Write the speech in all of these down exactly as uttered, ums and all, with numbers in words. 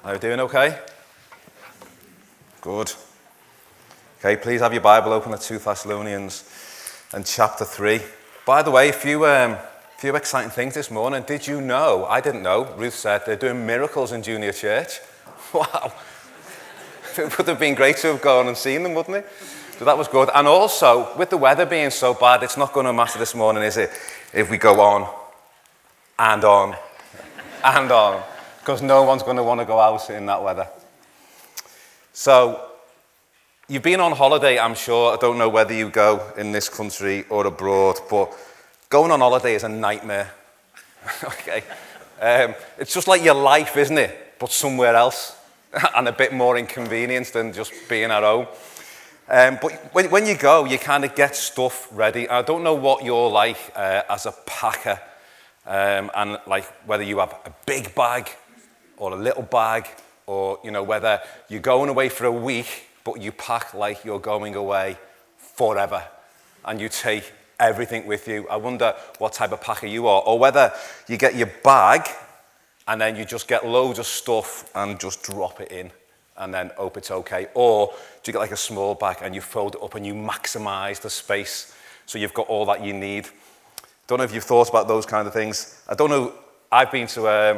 Are you doing okay? Good. Okay, please have your Bible open at Second Thessalonians and chapter three. By the way, a few, um, few exciting things this morning. Did you know, I didn't know, Ruth said they're doing miracles in junior church. Wow. It would have been great to have gone and seen them, wouldn't it? So that was good. And also, with the weather being so bad, it's not going to matter this morning, is it? If we go on and on and on. Because no one's going to want to go out in that weather. So, you've been on holiday, I'm sure. I don't know whether you go in this country or abroad, but going on holiday is a nightmare. Okay, um, it's just like your life, isn't it? But somewhere else, and a bit more inconvenience than just being at home. Um, but when, when you go, you kind of get stuff ready. I don't know what you're like uh, as a packer, um, and like whether you have a big bag or a little bag, or you know whether you're going away for a week, but you pack like you're going away forever, and you take everything with you. I wonder what type of packer you are, or whether you get your bag, and then you just get loads of stuff and just drop it in, and then hope it's okay. Or do you get like a small bag and you fold it up and you maximize the space, so you've got all that you need. Don't know if you've thought about those kind of things. I don't know. I've been to. Um,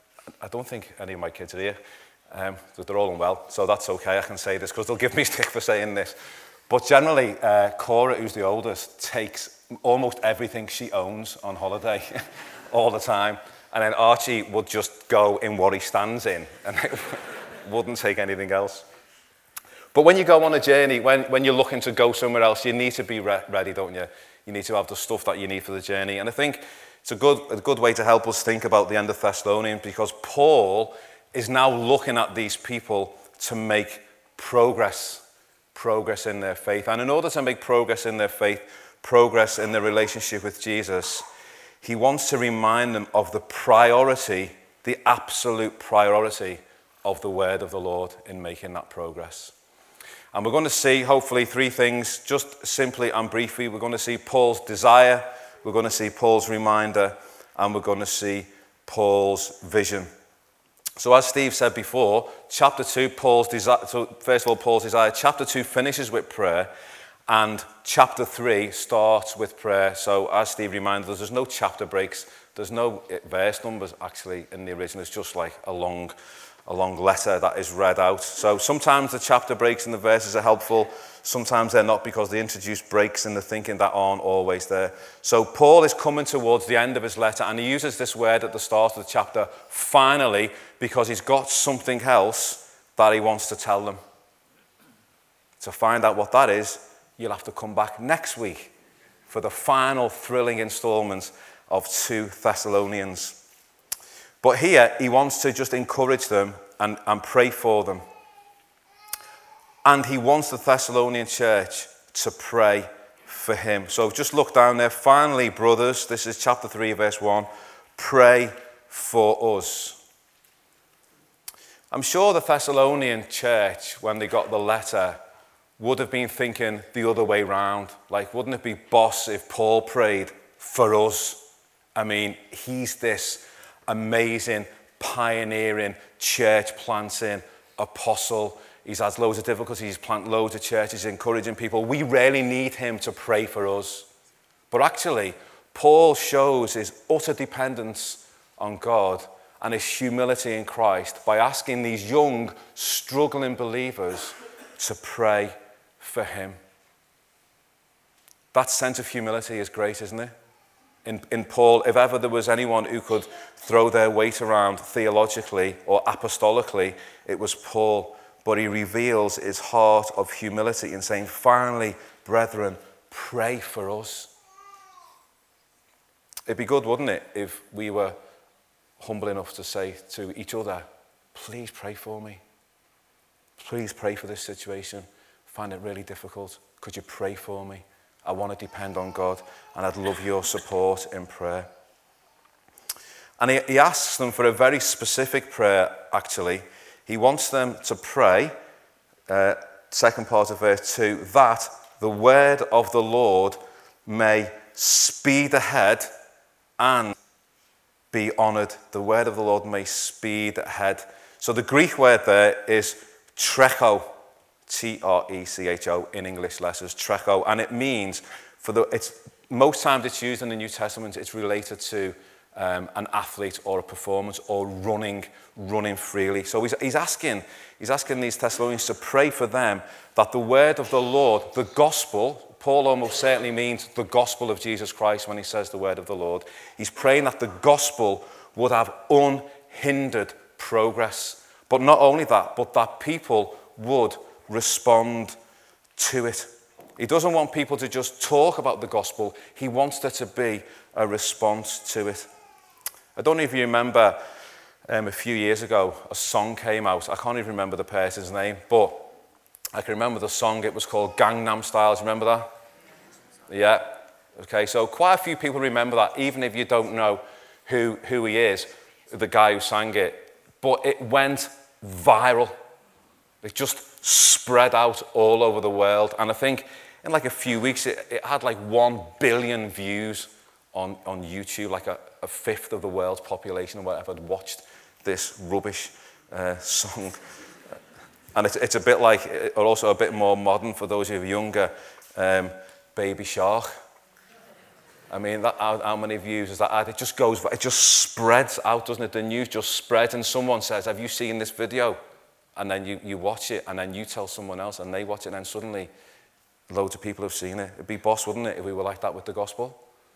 I don't think any of my kids are here. Um, they're all unwell, so that's okay. I can say this because they'll give me stick for saying this. But generally, uh, Cora, who's the oldest, takes almost everything she owns on holiday all the time. And then Archie would just go in what he stands in and wouldn't take anything else. But when you go on a journey, when, when you're looking to go somewhere else, you need to be re- ready, don't you? You need to have the stuff that you need for the journey. And I think it's a good, a good way to help us think about the end of Thessalonians, because Paul is now looking at these people to make progress, progress in their faith. And in order to make progress in their faith, progress in their relationship with Jesus, he wants to remind them of the priority, the absolute priority of the word of the Lord in making that progress. And we're going to see, hopefully, three things, just simply and briefly. We're going to see Paul's desire, we're going to see Paul's reminder, and we're going to see Paul's vision. So as Steve said before, chapter two, Paul's desire, so first of all, Paul's desire. Chapter two finishes with prayer, and chapter three starts with prayer. So as Steve reminded us, there's no chapter breaks. There's no verse numbers, actually, in the original. It's just like a long, a long letter that is read out. So sometimes the chapter breaks and the verses are helpful. Sometimes they're not, because they introduce breaks in the thinking that aren't always there. So Paul is coming towards the end of his letter, and he uses this word at the start of the chapter, finally, because he's got something else that he wants to tell them. To find out what that is, you'll have to come back next week for the final thrilling installment of Second Thessalonians. But here, he wants to just encourage them and, and pray for them. And he wants the Thessalonian church to pray for him. So just look down there. Finally, brothers, this is chapter three, verse one. Pray for us. I'm sure the Thessalonian church, when they got the letter, would have been thinking the other way round. Like, wouldn't it be boss if Paul prayed for us? I mean, he's this amazing, pioneering, church planting apostle. He's had loads of difficulties, he's planted loads of churches, encouraging people. We really need him to pray for us. But actually, Paul shows his utter dependence on God and his humility in Christ by asking these young, struggling believers to pray for him. That sense of humility is great, isn't it? In, in Paul, if ever there was anyone who could throw their weight around theologically or apostolically, it was Paul. But he reveals his heart of humility in saying, finally, brethren, pray for us. It'd be good, wouldn't it, if we were humble enough to say to each other, please pray for me. Please pray for this situation. I find it really difficult. Could you pray for me? I want to depend on God, and I'd love your support in prayer. And he, he asks them for a very specific prayer, actually. He wants them to pray, uh, second part of verse two, that the word of the Lord may speed ahead and be honoured. The word of the Lord may speed ahead. So the Greek word there is trecho, T R E C H O in English letters, trecho, and it means, for the, it's, most times it's used in the New Testament, it's related to um, an athlete or a performance or running, running freely. So he's, he's asking, he's asking these Thessalonians to pray for them that the word of the Lord, the gospel, Paul almost certainly means the gospel of Jesus Christ when he says the word of the Lord. He's praying that the gospel would have unhindered progress. But not only that, but that people would respond to it. He doesn't want people to just talk about the gospel. He wants there to be a response to it. I don't know if you remember um, a few years ago, a song came out. I can't even remember the person's name, but I can remember the song. It was called Gangnam Style. Do you remember that? Yeah. Okay, so quite a few people remember that, even if you don't know who, who he is, the guy who sang it. But it went viral. It just spread out all over the world. And I think in like a few weeks, it, it had like one billion views on, on YouTube, like a, a fifth of the world's population or whatever had watched this rubbish uh, song. And it's, it's a bit like, or also a bit more modern for those who are younger, um, Baby Shark. I mean, that, how, how many views is that? It just goes, it just spreads out, doesn't it? The news just spreads, and someone says, have you seen this video? And then you, you watch it, and then you tell someone else, and they watch it, and then suddenly loads of people have seen it. It'd be boss, wouldn't it, if we were like that with the gospel?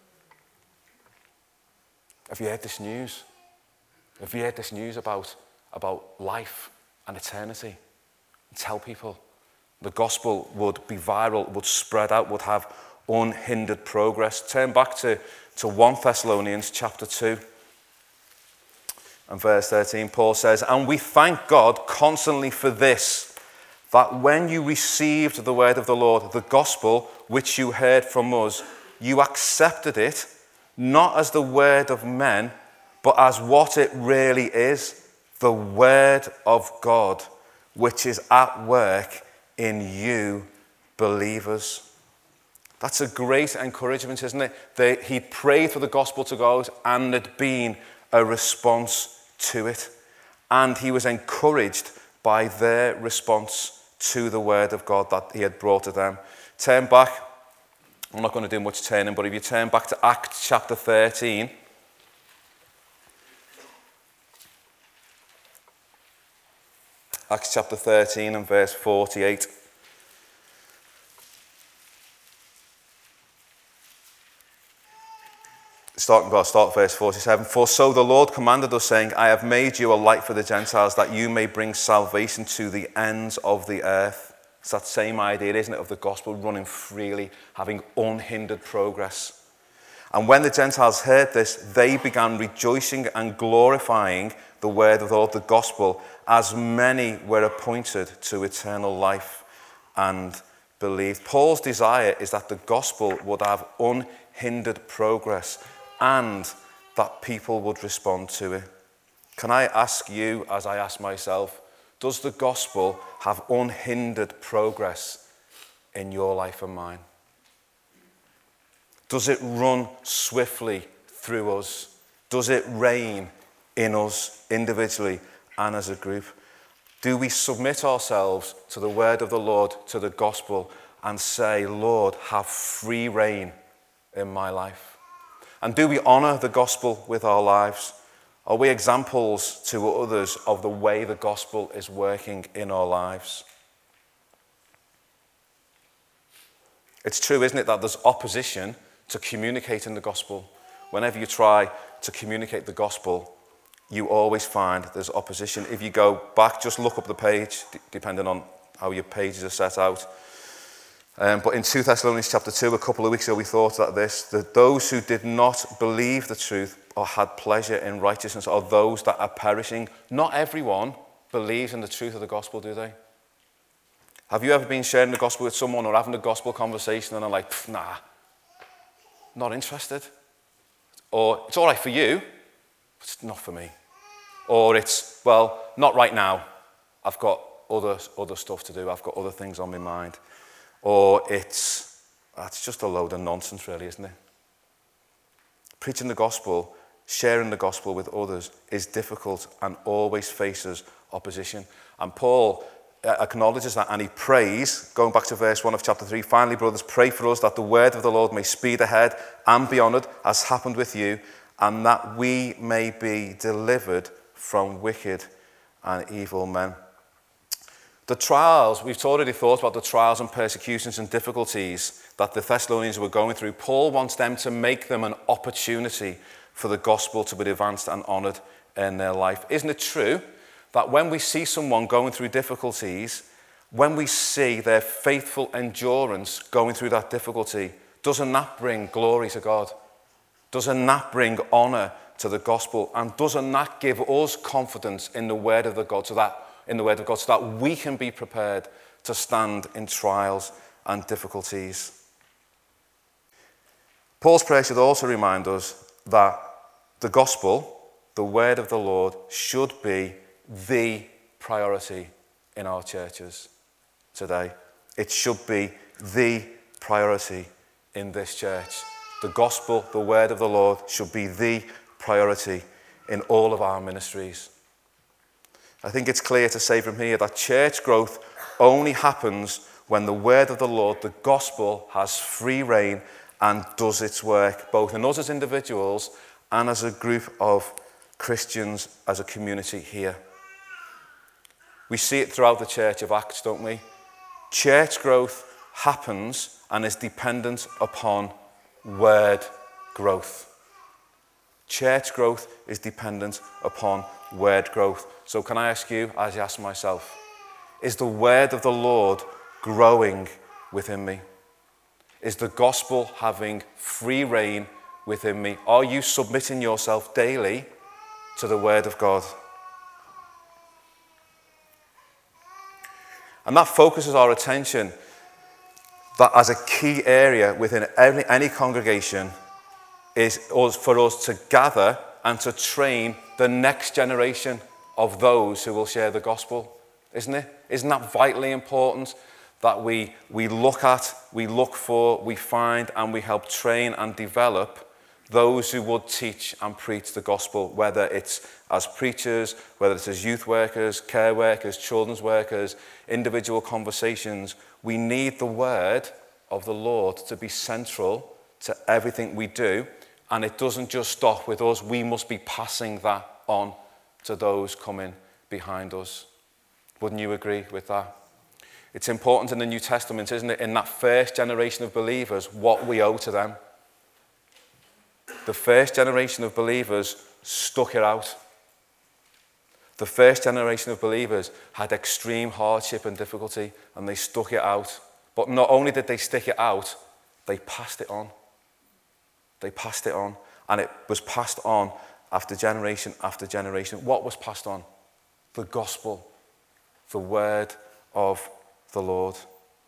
Have you heard this news? Have you heard this news about, about life and eternity? Tell people. The gospel would be viral, would spread out, would have unhindered progress. Turn back to, to First Thessalonians chapter two and verse thirteen. Paul says, and we thank God constantly for this, that when you received the word of the Lord, the gospel which you heard from us, you accepted it, not as the word of men, but as what it really is, the word of God, which is at work in you believers. That's a great encouragement, isn't it? They, he prayed for the gospel to go out, and there'd been a response to it. And he was encouraged by their response to the word of God that he had brought to them. Turn back. I'm not going to do much turning, but if you turn back to Acts chapter thirteen, Acts chapter thirteen and verse forty-eight. Start, well, start verse forty-seven. For so the Lord commanded us, saying, I have made you a light for the Gentiles, that you may bring salvation to the ends of the earth. It's that same idea, isn't it, of the gospel running freely, having unhindered progress. And when the Gentiles heard this, they began rejoicing and glorifying the word of the Lord, the gospel, as many were appointed to eternal life and believed. Paul's desire is that the gospel would have unhindered progress and that people would respond to it. Can I ask you, as I ask myself, does the gospel have unhindered progress in your life and mine? Does it run swiftly through us? Does it reign in us individually and as a group? Do we submit ourselves to the word of the Lord, to the gospel, and say, Lord, have free reign in my life? And do we honour the gospel with our lives? Are we examples to others of the way the gospel is working in our lives? It's true, isn't it, that there's opposition to communicating the gospel. Whenever you try to communicate the gospel, you always find there's opposition. If you go back, just look up the page, d- depending on how your pages are set out. Um, but in Second Thessalonians chapter two, a couple of weeks ago, we thought about this, that those who did not believe the truth or had pleasure in righteousness are those that are perishing. Not everyone believes in the truth of the gospel, do they? Have you ever been sharing the gospel with someone or having a gospel conversation and they're like, nah, not interested? Or it's all right for you, but it's not for me. Or it's, well, not right now. I've got other, other stuff to do. I've got other things on my mind. Or it's, it's just a load of nonsense, really, isn't it? Preaching the gospel sharing the gospel with others is difficult and always faces opposition. And Paul acknowledges that, and he prays, going back to verse one of chapter three, finally, brothers, pray for us that the word of the Lord may speed ahead and be honoured, as happened with you, and that we may be delivered from wicked and evil men. The trials, we've already thought about the trials and persecutions and difficulties that the Thessalonians were going through. Paul wants them to make them an opportunity for the gospel to be advanced and honoured in their life. Isn't it true that when we see someone going through difficulties, when we see their faithful endurance going through that difficulty, doesn't that bring glory to God? Doesn't that bring honour to the gospel? And doesn't that give us confidence in the word of the God, so that in the word of God, so that we can be prepared to stand in trials and difficulties? Paul's prayer should also remind us that the gospel, the word of the Lord, should be the priority in our churches today. It should be the priority in this church. The gospel, the word of the Lord, should be the priority in all of our ministries. I think it's clear to say from here that church growth only happens when the word of the Lord, the gospel, has free reign and does its work, both in us as individuals and as a group of Christians, as a community here. We see it throughout the Church of Acts, don't we? Church growth happens and is dependent upon word growth. Church growth is dependent upon word growth. So can I ask you, as I ask myself, is the word of the Lord growing within me? Is the gospel having free reign within me? Are you submitting yourself daily to the word of God? And that focuses our attention that as a key area within any, any congregation is for us to gather and to train the next generation of those who will share the gospel, isn't it? Isn't that vitally important that we, we look at, we look for, we find, and we help train and develop those who would teach and preach the gospel, whether it's as preachers, whether it's as youth workers, care workers, children's workers, individual conversations. We need the word of the Lord to be central to everything we do, and it doesn't just stop with us. We must be passing that on to those coming behind us. Wouldn't you agree with that? It's important in the New Testament, isn't it, in that first generation of believers, what we owe to them. The first generation of believers stuck it out. The first generation of believers had extreme hardship and difficulty, and they stuck it out. But not only did they stick it out, they passed it on. They passed it on. And it was passed on after generation after generation. What was passed on? The gospel, the word of the Lord.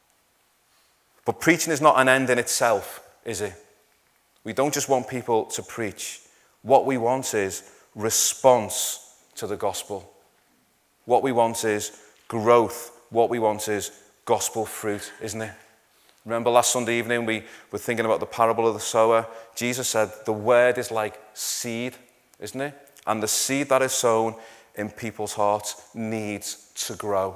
But preaching is not an end in itself, is it? We don't just want people to preach. What we want is response to the gospel. What we want is growth. What we want is gospel fruit, isn't it? Remember last Sunday evening we were thinking about the parable of the sower. Jesus said the word is like seed, isn't it? And the seed that is sown in people's hearts needs to grow.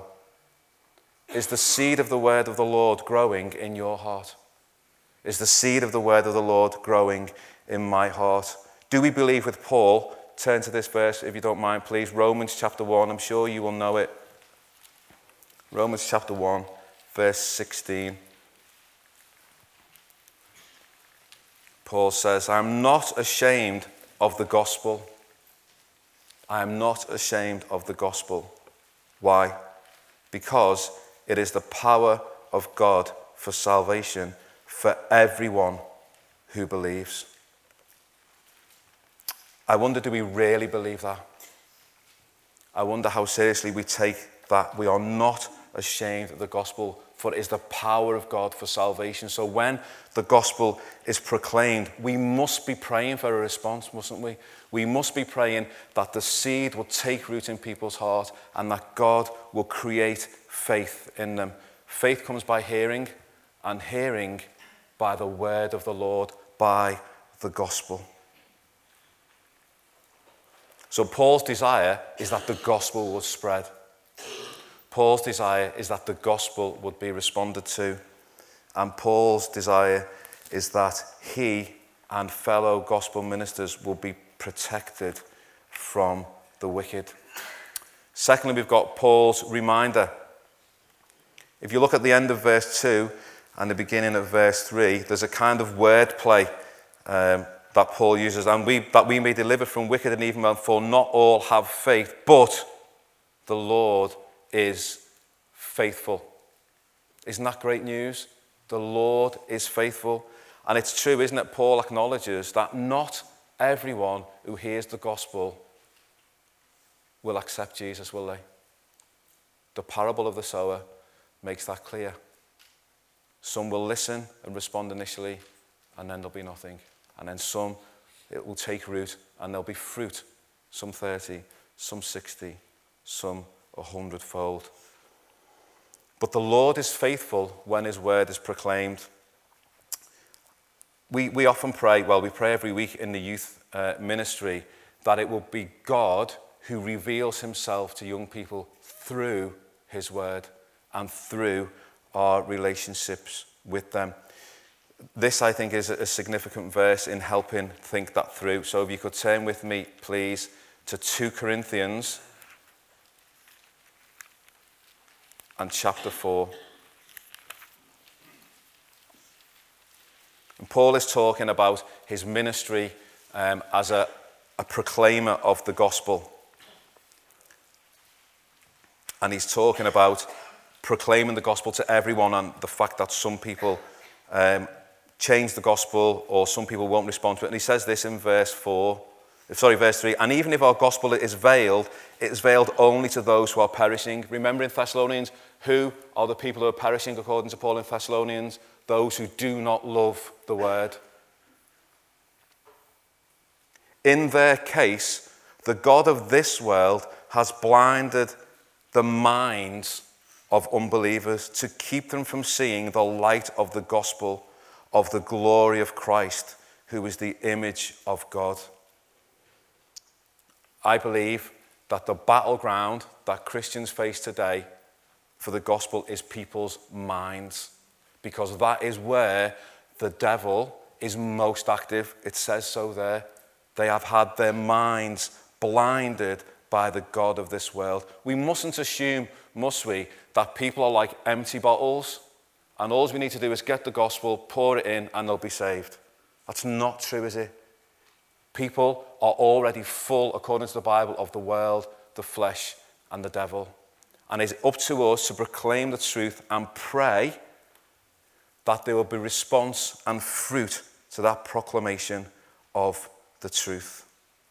Is the seed of the word of the Lord growing in your heart? Is the seed of the word of the Lord growing in my heart? Do we believe with Paul? Turn to this verse, if you don't mind, please. Romans chapter one. I'm sure you will know it. Romans chapter one, verse sixteen. Paul says, I am not ashamed of the gospel. I am not ashamed of the gospel. Why? Because it is the power of God for salvation for everyone who believes. I wonder, do we really believe that? I wonder how seriously we take that. We are not ashamed of the gospel, for it is the power of God for salvation. So when the gospel is proclaimed, we must be praying for a response, mustn't we? We must be praying that the seed will take root in people's heart and that God will create faith in them. Faith comes by hearing, and hearing by the word of the Lord, by the gospel. So Paul's desire is that the gospel would spread. Paul's desire is that the gospel would be responded to. And Paul's desire is that he and fellow gospel ministers will be protected from the wicked. Secondly, we've got Paul's reminder. If you look at the end of verse two and the beginning of verse three, there's a kind of wordplay um, that Paul uses. And we, that we may deliver from wicked and evil men, for not all have faith, but the Lord is faithful. Isn't that great news? The Lord is faithful. And it's true, isn't it? Paul acknowledges that not everyone who hears the gospel will accept Jesus, will they? The parable of the sower makes that clear. Some will listen and respond initially, and then there'll be nothing. And then some, it will take root, and there'll be fruit. Some thirty, some sixty, some a hundredfold. But the Lord is faithful when his word is proclaimed. We, we often pray, well, we pray every week in the youth uh, ministry that it will be God who reveals himself to young people through his word and through our relationships with them. This, I think, is a significant verse in helping think that through. So if you could turn with me, please, to Second Corinthians and chapter four. And Paul is talking about his ministry um, as a, a proclaimer of the gospel. And he's talking about proclaiming the gospel to everyone, and the fact that some people um, change the gospel or some people won't respond to it. And he says this in verse four, sorry, verse three, and even if our gospel is veiled, it is veiled only to those who are perishing. Remember in Thessalonians, who are the people who are perishing according to Paul in Thessalonians? Those who do not love the word. In their case, the God of this world has blinded the minds of unbelievers to keep them from seeing the light of the gospel of the glory of Christ, who is the image of God. I believe that the battleground that Christians face today for the gospel is people's minds, because that is where the devil is most active. It says so there. They have had their minds blinded by the God of this world. We mustn't assume, must we, that people are like empty bottles and all we need to do is get the gospel, pour it in, and they'll be saved. That's not true, is it? People are already full, according to the Bible, of the world, the flesh, and the devil. And it's up to us to proclaim the truth and pray that there will be response and fruit to that proclamation of the truth.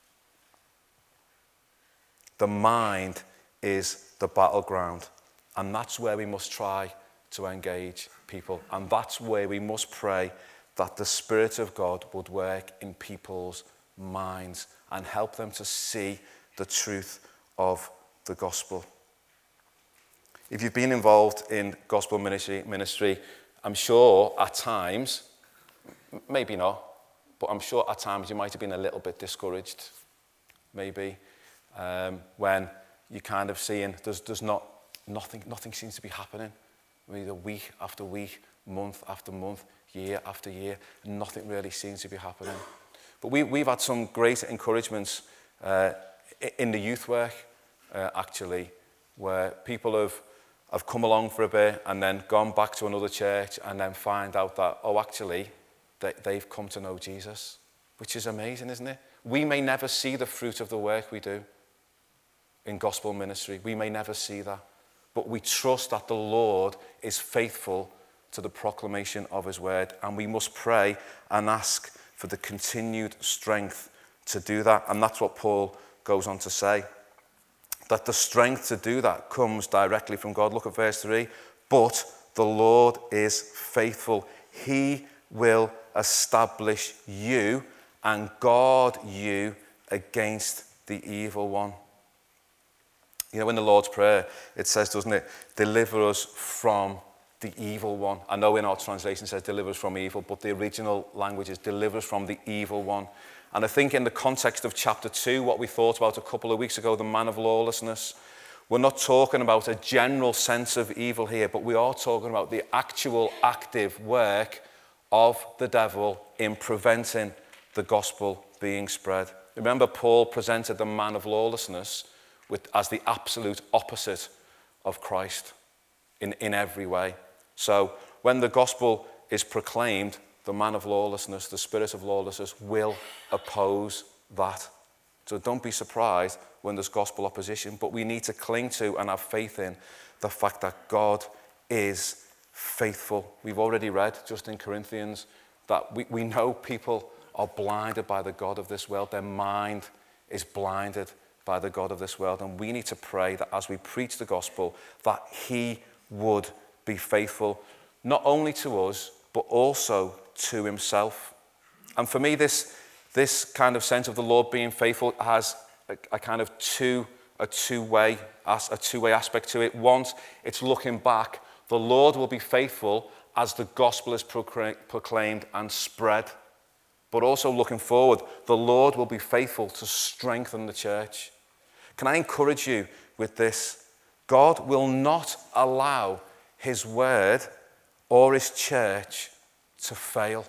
The mind is the battleground, and that's where we must try to engage people. And that's where we must pray that the Spirit of God would work in people's minds and help them to see the truth of the gospel. If you've been involved in gospel ministry, ministry, I'm sure at times, maybe not, but I'm sure at times you might have been a little bit discouraged, maybe, um, when you're kind of seeing there's, there's not, nothing, nothing seems to be happening. Either week after week, month after month, year after year, and nothing really seems to be happening. But we, we've had some great encouragements uh, in the youth work, uh, actually, where people have, have come along for a bit and then gone back to another church and then find out that, oh, actually, they, they've come to know Jesus, which is amazing, isn't it? We may never see the fruit of the work we do in gospel ministry. We may never see that. But we trust that the Lord is faithful to the proclamation of his word. And we must pray and ask for the continued strength to do that. And that's what Paul goes on to say. That the strength to do that comes directly from God. Look at verse three. But the Lord is faithful. He will establish you and guard you against the evil one. You know, in the Lord's Prayer, it says, doesn't it, deliver us from the evil one. I know in our translation it says deliver us from evil, but the original language is deliver us from the evil one. And I think in the context of chapter two, what we thought about a couple of weeks ago, the man of lawlessness, we're not talking about a general sense of evil here, but we are talking about the actual active work of the devil in preventing the gospel being spread. Remember, Paul presented the man of lawlessness with, as the absolute opposite of Christ in, in every way. So when the gospel is proclaimed, the man of lawlessness, the spirit of lawlessness, will oppose that. So don't be surprised when there's gospel opposition, but we need to cling to and have faith in the fact that God is faithful. We've already read just in Corinthians that we, we know people are blinded by the god of this world. Their mind is blinded by the god of this world. And we need to pray that as we preach the gospel, that he would be faithful, not only to us, but also to himself. And for me, this, this kind of sense of the Lord being faithful has a, a kind of two, a two-way, a two-way aspect to it. Once, it's looking back. The Lord will be faithful as the gospel is proclaimed and spread. But also looking forward, the Lord will be faithful to strengthen the church. Can I encourage you with this? God will not allow his word or his church to fail.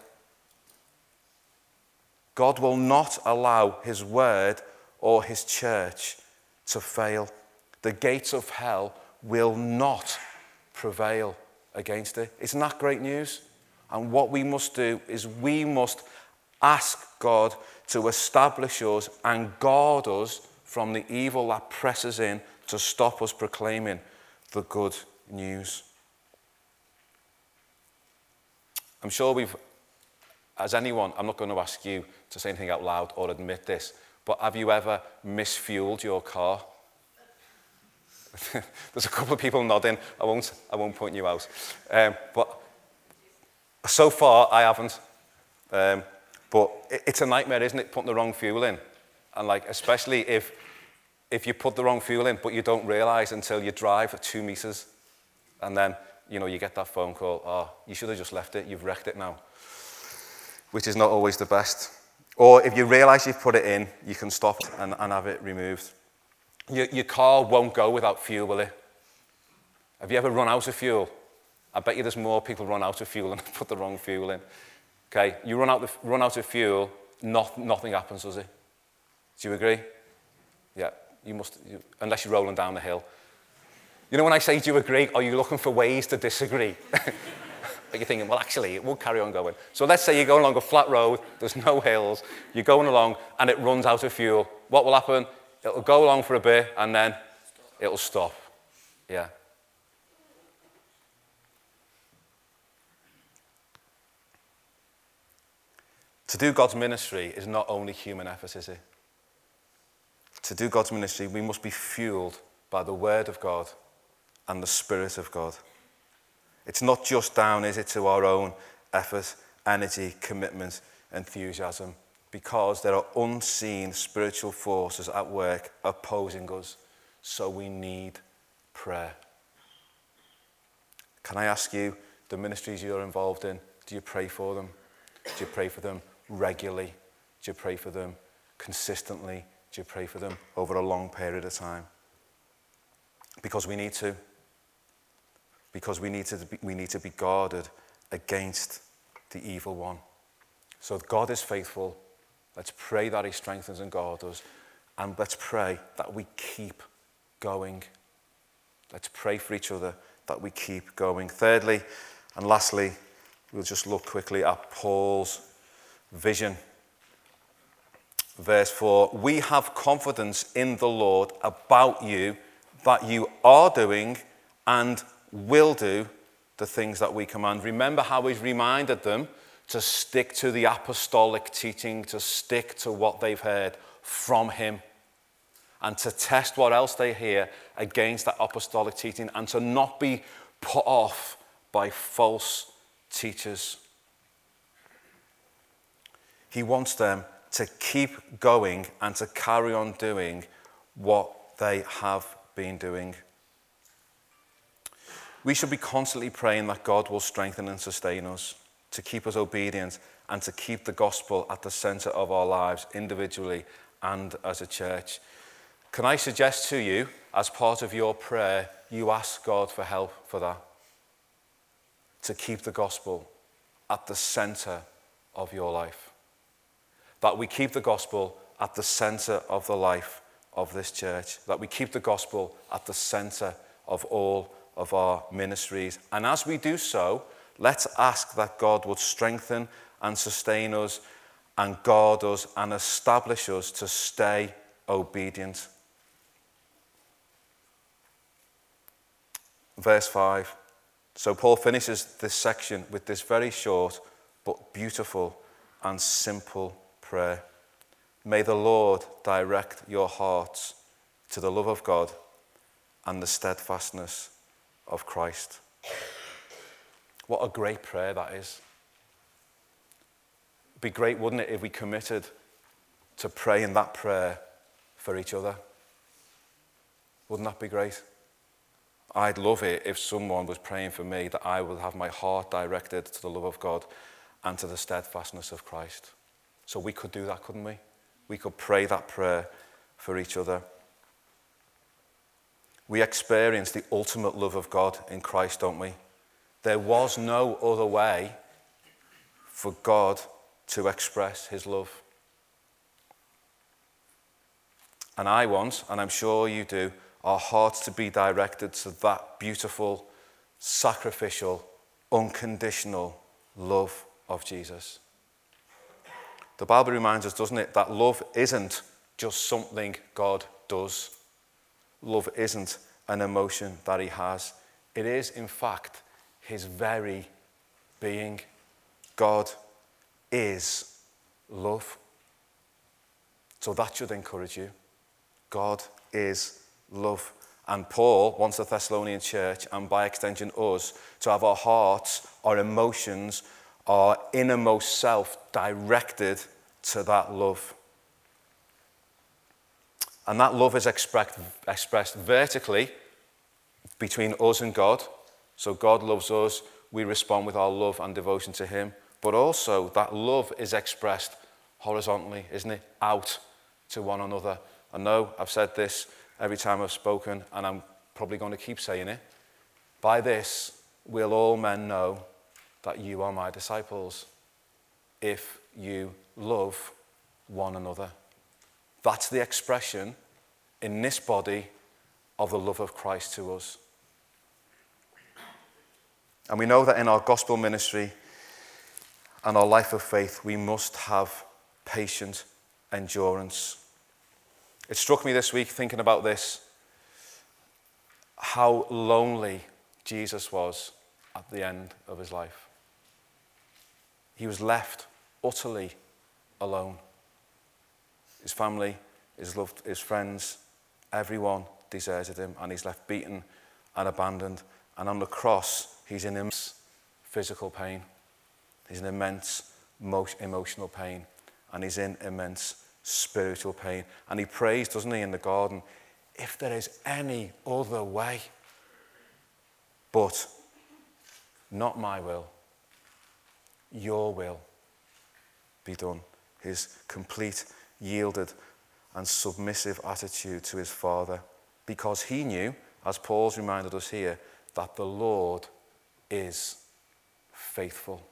God will not allow his word or his church to fail. The gates of hell will not prevail against it. Isn't that great news? And what we must do is we must ask God to establish us and guard us from the evil that presses in to stop us proclaiming the good news. I'm sure we've, as anyone, I'm not going to ask you to say anything out loud or admit this, but have you ever misfueled your car? There's a couple of people nodding. I won't, I won't point you out. Um, but so far, I haven't. Um, but it, it's a nightmare, isn't it, putting the wrong fuel in? And like, especially if, if you put the wrong fuel in, but you don't realize until you drive at two meters, and then, you know, you get that phone call, oh, you should have just left it, you've wrecked it now, which is not always the best. Or if you realize you've put it in, you can stop and, and have it removed. Your, your car won't go without fuel, will it? Have you ever run out of fuel? I bet you there's more people run out of fuel and put the wrong fuel in. Okay, you run out of, run out of fuel, not, nothing happens, does it? Do you agree? Yeah, you must, you, unless you're rolling down the hill. You know when I say, do you agree, are you looking for ways to disagree? But you're thinking, well, actually, it will carry on going. So let's say you're going along a flat road, there's no hills, you're going along, and it runs out of fuel. What will happen? It'll go along for a bit, and then it'll stop. Yeah. To do God's ministry is not only human effort, is it? To do God's ministry, we must be fueled by the Word of God and the Spirit of God. It's not just down, is it, to our own effort, energy, commitment, enthusiasm, because there are unseen spiritual forces at work opposing us, so we need prayer. Can I ask you, the ministries you're involved in, do you pray for them? Do you pray for them regularly? Do you pray for them consistently? Do you pray for them over a long period of time? Because we need to. Because we need to be, we need to be guarded against the evil one. So God is faithful. Let's pray that he strengthens and guards us. And let's pray that we keep going. Let's pray for each other that we keep going. Thirdly, and lastly, we'll just look quickly at Paul's vision. Verse four, we have confidence in the Lord about you, that you are doing and will do the things that we command. Remember how he's reminded them to stick to the apostolic teaching, to stick to what they've heard from him, and to test what else they hear against that apostolic teaching, and to not be put off by false teachers. He wants them to keep going and to carry on doing what they have been doing. We should be constantly praying that God will strengthen and sustain us, to keep us obedient and to keep the gospel at the center of our lives, individually and as a church. Can I suggest to you, as part of your prayer, you ask God for help for that? To keep the gospel at the center of your life. That we keep the gospel at the center of the life of this church. That we keep the gospel at the center of all of our ministries. And as we do so, let's ask that God would strengthen and sustain us and guard us and establish us to stay obedient. Verse five. So Paul finishes this section with this very short but beautiful and simple prayer. May the Lord direct your hearts to the love of God and the steadfastness of Christ. What a great prayer that is. It'd be great, wouldn't it, if we committed to praying that prayer for each other? Wouldn't that be great? I'd love it if someone was praying for me that I will have my heart directed to the love of God and to the steadfastness of Christ. So we could do that, couldn't we? We could pray that prayer for each other. We experience the ultimate love of God in Christ, don't we? There was no other way for God to express his love. And I want, and I'm sure you do, our hearts to be directed to that beautiful, sacrificial, unconditional love of Jesus. The Bible reminds us, doesn't it, that love isn't just something God does. Love isn't an emotion that he has. It is, in fact, his very being. God is love. So that should encourage you. God is love. And Paul wants the Thessalonian church, and by extension us, to have our hearts, our emotions, our innermost self directed to that love. And that love is expressed, expressed vertically between us and God. So God loves us, we respond with our love and devotion to him. But also that love is expressed horizontally, isn't it? Out to one another. I know I've said this every time I've spoken, and I'm probably going to keep saying it. By this will all men know that you are my disciples, if you love one another. That's the expression in this body of the love of Christ to us. And we know that in our gospel ministry and our life of faith, we must have patient endurance. It struck me this week, thinking about this, how lonely Jesus was at the end of his life. He was left utterly alone. His family, his loved, his friends, everyone deserted him, and he's left beaten and abandoned. And on the cross, he's in immense physical pain. He's in immense emotional pain, and he's in immense spiritual pain. And he prays, doesn't he, in the garden, if there is any other way, but not my will, your will be done. His complete, yielded and submissive attitude to his Father, because he knew, as Paul's reminded us here, that the Lord is faithful.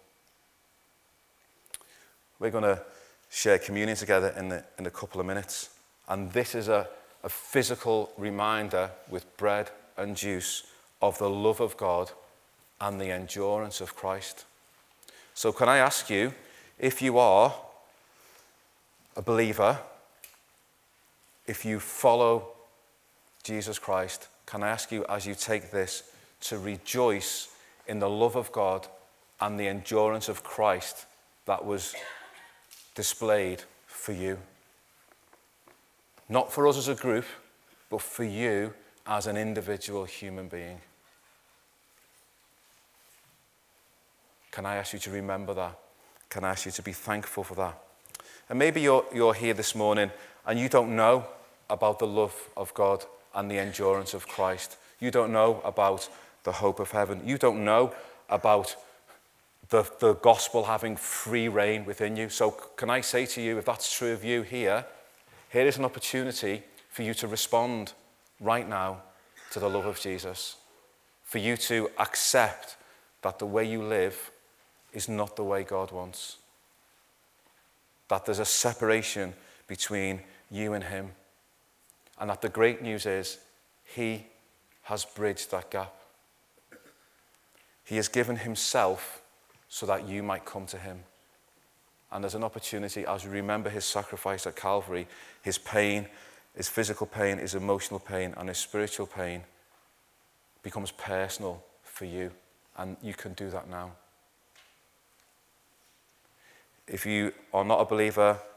We're going to share communion together in, the, in a couple of minutes. And this is a, a physical reminder with bread and juice of the love of God and the endurance of Christ. So can I ask you, if you are a believer, if you follow Jesus Christ, can I ask you, as you take this, to rejoice in the love of God and the endurance of Christ that was displayed for you. Not for us as a group, but for you as an individual human being. Can I ask you to remember that? Can I ask you to be thankful for that? And maybe you're, you're here this morning and you don't know about the love of God and the endurance of Christ. You don't know about the hope of heaven. You don't know about the, the gospel having free reign within you. So can I say to you, if that's true of you here, here is an opportunity for you to respond right now to the love of Jesus. For you to accept that the way you live is not the way God wants. That there's a separation between you and him. And that the great news is he has bridged that gap. He has given himself so that you might come to him. And there's an opportunity as we remember his sacrifice at Calvary, his pain, his physical pain, his emotional pain, and his spiritual pain becomes personal for you. And you can do that now. If you are not a believer,